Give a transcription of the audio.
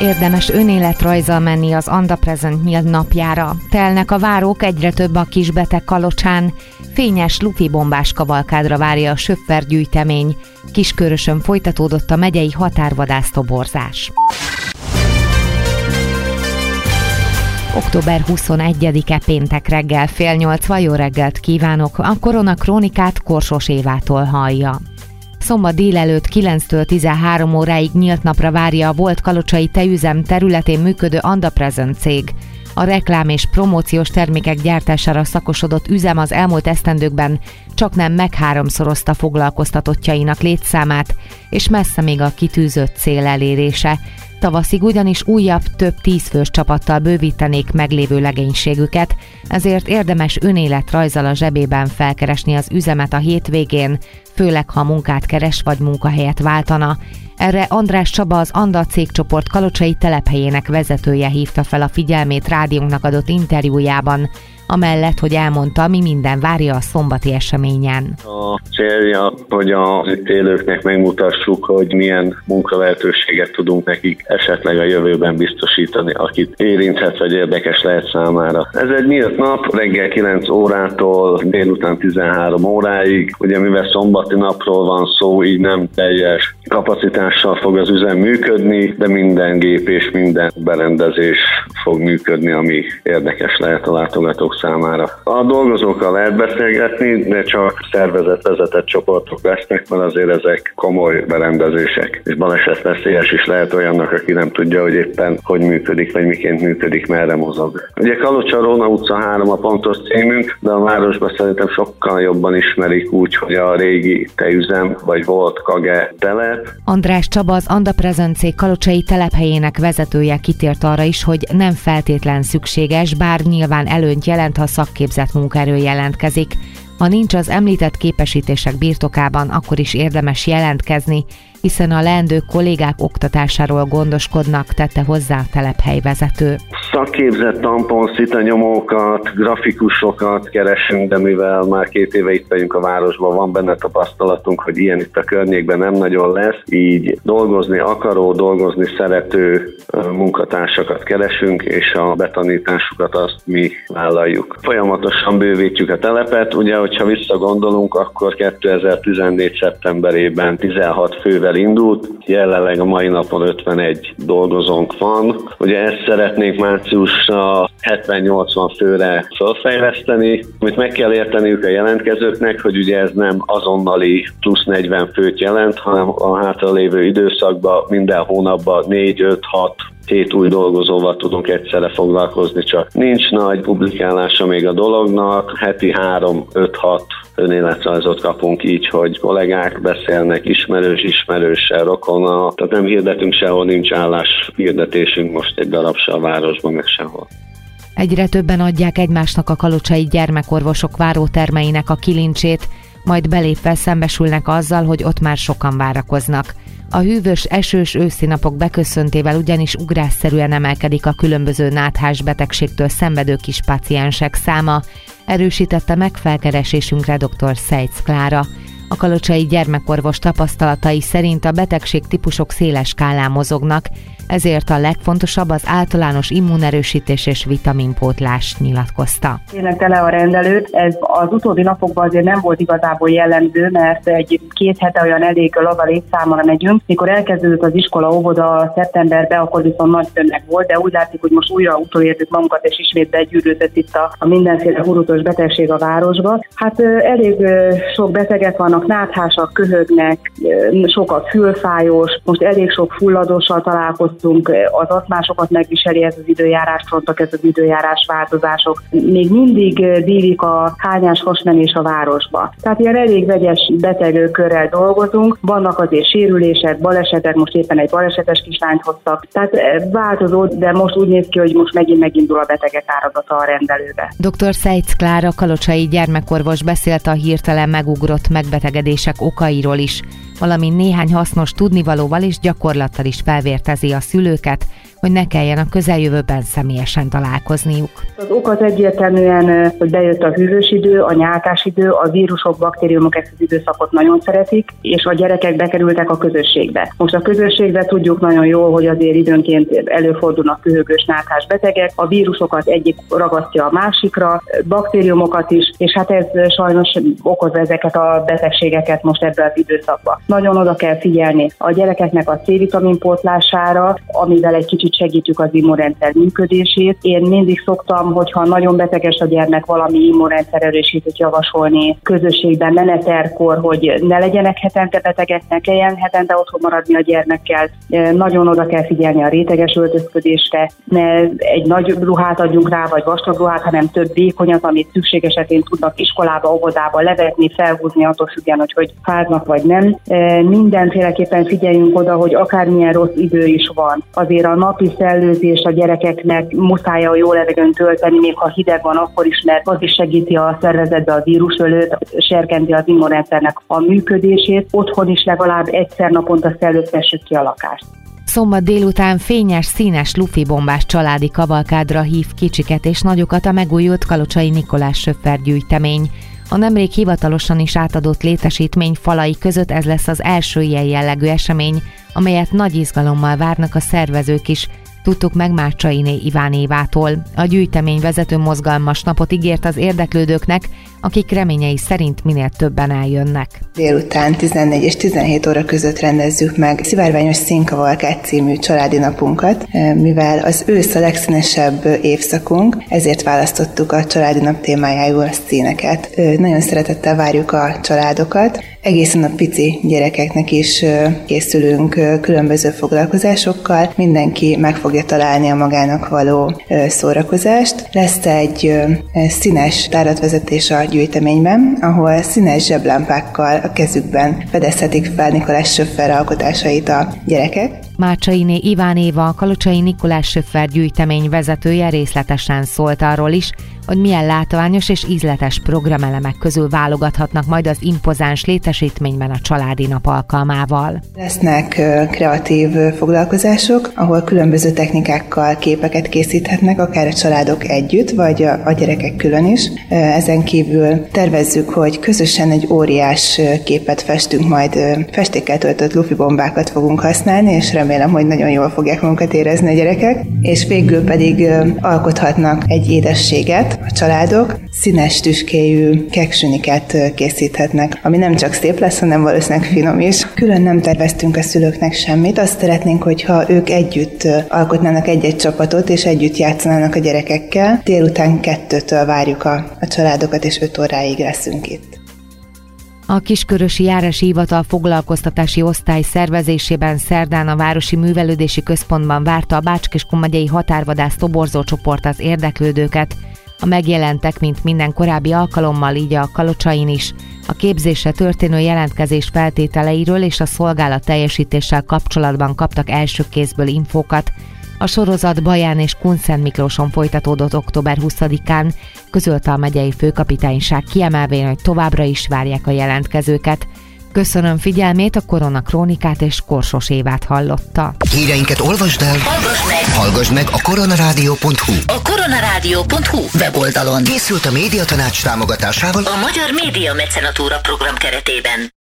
Érdemes önéletrajzzal menni az Anda Present nyílt napjára. Telnek a várók, egyre több a kisbeteg Kalocsán. Fényes lufibombás kavalkádra várja a Söpfer-gyűjtemény. Kiskörösön folytatódott a megyei határvadásztoborzás. Október 21-e péntek reggel 7:30 jó reggelt kívánok, a Korona Krónikát Korsos Évától hallja. Szombat délelőtt 9-től 13 óráig nyílt napra várja a volt kalocsai tejüzem területén működő Anda Present cég. A reklám és promóciós termékek gyártására szakosodott üzem az elmúlt esztendőkben csaknem megháromszorozta foglalkoztatottjainak létszámát, és messze még a kitűzött cél elérése. Tavaszig ugyanis újabb, több 10 fős csapattal bővítenék meglévő legénységüket, ezért érdemes önéletrajzzal a zsebében felkeresni az üzemet a hétvégén, főleg ha munkát keres vagy munkahelyet váltana. Erre András Csaba, az Anda cégcsoport kalocsai telephelyének vezetője hívta fel a figyelmét rádiónknak adott interjújában, amellett, hogy elmondta, mi minden várja a szombati eseményen. A célja, hogy az itt élőknek megmutassuk, hogy milyen munkalehetőséget tudunk nekik esetleg a jövőben biztosítani, akit érinthet vagy érdekes lehet számára. Ez egy nyílt nap, reggel 9 órától délután 13 óráig. Ugye mivel szombati napról van szó, így nem teljes kapacitással fog az üzem működni, de minden gép és minden berendezés fog működni, ami érdekes lehet a látogatók számára. A dolgozókkal lehet beszélgetni, de csak szervezetvezetett csoportok lesznek, mert azért ezek komoly berendezések, és balesetveszélyes is lehet olyannak, aki nem tudja, hogy éppen hogy működik, vagy miként működik, merre mozog. Ugye Kalocsa Róna utca 3 a pontos címünk, de a városban szerintem sokkal jobban ismerik úgy, hogy a régi tejüzem, vagy volt Kage telep. András Csaba, az Anda Present cég kalocsai telephelyének vezetője kitért arra is, hogy nem feltétlen szükséges, bár nyilván előnyt jelent, ha szakképzett munkaerő jelentkezik. Ha nincs az említett képesítések birtokában, akkor is érdemes jelentkezni, hiszen a leendő kollégák oktatásáról gondoskodnak, tette hozzá a telephelyvezető. Szakképzett tamponszitanyomókat, grafikusokat keresünk, de mivel már 2 éve itt vagyunk a városban, van benne tapasztalatunk, hogy ilyen itt a környékben nem nagyon lesz, így dolgozni akaró, dolgozni szerető munkatársakat keresünk, és a betanításukat azt mi vállaljuk. Folyamatosan bővítjük a telepet, ugye, hogyha visszagondolunk, akkor 2014. szeptemberében 16 fővel indult, jelenleg a mai napon 51 dolgozónk van. Ugye ezt szeretnénk márciusra 70-80 főre felfejleszteni. Amit meg kell érteniük a jelentkezőknek, hogy ugye ez nem azonnali plusz 40 főt jelent, hanem a hátralévő időszakban minden hónapban 4-5-6 7 új dolgozóval tudunk egyszerre foglalkozni, csak nincs nagy publikálása még a dolognak, heti 3-5-6 önéletrajzot kapunk így, hogy kollégák beszélnek ismerőssel, rokonnal, tehát nem hirdetünk sehol, nincs álláshirdetésünk most egy darab se a városban, meg sehol. Egyre többen adják egymásnak a kalocsai gyermekorvosok várótermeinek a kilincsét, majd belépve szembesülnek azzal, hogy ott már sokan várakoznak. A hűvös, esős őszi napok beköszöntével ugyanis ugrásszerűen emelkedik a különböző náthás betegségtől szenvedő kis páciensek száma, erősítette meg felkeresésünkre dr. Szejc Klára. A kalocsai gyermekorvos tapasztalatai szerint a betegségtípusok széles skálán mozognak, ezért a legfontosabb az általános immunerősítés és vitaminpótlás, nyilatkozta. Tényleg tele a rendelő, ez az utóbbi napokban azért nem volt igazából jellemző, mert 1-2 hete olyan elég laza létszámmal megyünk. Mikor elkezdődött az iskola, óvoda szeptemberben, akkor viszont nagy tömeg volt, de úgy látszik, hogy most újra utolértük magunkat, és ismét begyűrűzött itt a mindenféle hurutos betegség a városba. Hát elég sok betegek vannak, náthásak, köhögnek, sok a fülfájós, most elég sok fulladóssal találkoztunk, az asztmásokat megviseli ez az időjárás, fontok ez az időjárás változások. Még mindig dívik a hányás hasmenés a városba. Tehát ilyen elég vegyes betegkörrel dolgozunk, vannak azért sérülések, balesetek, most éppen egy balesetes kislányt hoztak. Tehát változó, de most úgy néz ki, hogy most megindul a betegek áradata a rendelőbe. Dr. Szejc Klára, kalocsai gyermekorvos beszélt a hirtelen megugrott megbetegedések okairól is, valamint néhány hasznos tudnivalóval és gyakorlattal is felvértezi a szülőket, hogy ne kelljen a közeljövőben személyesen találkozniuk. Az ok az egyértelműen, hogy bejött a hűvös idő, a nyálkás idő, a vírusok, baktériumok ezt az időszakot nagyon szeretik, és a gyerekek bekerültek a közösségbe. Most a közösségbe tudjuk nagyon jól, hogy azért időnként előfordulnak köhögős, nyálkás betegek, a vírusokat egyik ragasztja a másikra, baktériumokat is, és hát ez sajnos okozza ezeket a betegségeket most ebben az időszakban. Nagyon oda kell figyelni a gyerekeknek a C-vitamin pótlására, amivel egy kicsit segítjük az immunrendszer működését. Én mindig szoktam, hogyha nagyon beteges a gyermek, valami immunrendszer erősítőt javasolni közösségben, meneterkor, hogy ne legyenek hetente betegek, ne kelljen hetente otthon maradni a gyermekkel. Nagyon oda kell figyelni a réteges öltözködésre, ne egy nagy ruhát adjunk rá, vagy vastag ruhát, hanem több vékonyat, amit szükség esetén tudnak iskolába, óvodába levetni, felhúzni, attól függően, hogy fáznak vagy nem. Mindenféleképpen figyeljünk oda, hogy akármilyen rossz idő is van. Azért a napi szellőzés a gyerekeknek muszáj a jó levegőn tölteni, még ha hideg van, akkor is, mert az is segíti a szervezetbe a vírusölőt, serkenti az immunrendszernek a működését. Otthon is legalább egyszer naponta szellőztessük ki a lakást. Szombat délután fényes, színes lufibombás családi kavalkádra hív kicsiket és nagyokat a megújult Kalocsai Nikolás Söpfer gyűjtemény. A nemrég hivatalosan is átadott létesítmény falai között ez lesz az első ilyen jellegű esemény, amelyet nagy izgalommal várnak a szervezők is, tudtuk meg Mácsainé Iván Évától. A gyűjtemény vezető mozgalmas napot ígért az érdeklődőknek, akik reményei szerint minél többen eljönnek. Délután 14 és 17 óra között rendezzük meg Szivárványos Színkavalkád című családi napunkat, mivel az ősz a legszínesebb évszakunk, ezért választottuk a családi nap témájául a színeket. Nagyon szeretettel várjuk a családokat, egészen a pici gyerekeknek is készülünk különböző foglalkozásokkal, mindenki meg fogja találni a magának való szórakozást. Lesz egy színes táratvezetés a gyűjteményben, ahol színes zseblámpákkal a kezükben fedezhetik fel Nikolás Söpfer alkotásait a gyerekek. Mácsainé Iván Éva, a Kalocsai Nikolás Söpfer gyűjtemény vezetője részletesen szólt arról is, hogy milyen látványos és ízletes programelemek közül válogathatnak majd az impozáns létesítményben a családi nap alkalmával. Lesznek kreatív foglalkozások, ahol különböző technikákkal képeket készíthetnek, akár a családok együtt, vagy a gyerekek külön is. Ezen kívül tervezzük, hogy közösen egy óriás képet festünk, majd festékkel töltött lufibombákat fogunk használni, és remélem, hogy nagyon jól fogják magukat érezni a gyerekek, és végül pedig alkothatnak egy édességet a családok, színes tüskéjű keksüniket készíthetnek, ami nem csak szép lesz, hanem valószínűleg finom is. Külön nem terveztünk a szülőknek semmit, azt szeretnénk, hogyha ők együtt alkotnának egy-egy csapatot, és együtt játszanának a gyerekekkel. Délután 2-től várjuk a családokat, és 5 óráig leszünk itt. A Kiskörösi Járási Hivatal foglalkoztatási osztály szervezésében szerdán a Városi Művelődési Központban várta a Bács-Kiskun-megyei határvadász toborzó csoport az érdeklődőket. A megjelentek, mint minden korábbi alkalommal, így a Kalocsain is, a képzésre történő jelentkezés feltételeiről és a szolgálat teljesítéssel kapcsolatban kaptak első kézből infókat. A sorozat Baján és Kunszent Miklóson folytatódott október 20-án, közölte a megyei főkapitányság, kiemelvén, hogy továbbra is várják a jelentkezőket. Köszönöm figyelmét, a Koronakrónikát és Korsos Évát hallotta. Híreinket olvasd el, hallgass meg a koronarádió.hu. A koronarádió.hu weboldalon. Készült a Médiatanács támogatásával a Magyar Média Mecenatúra program keretében.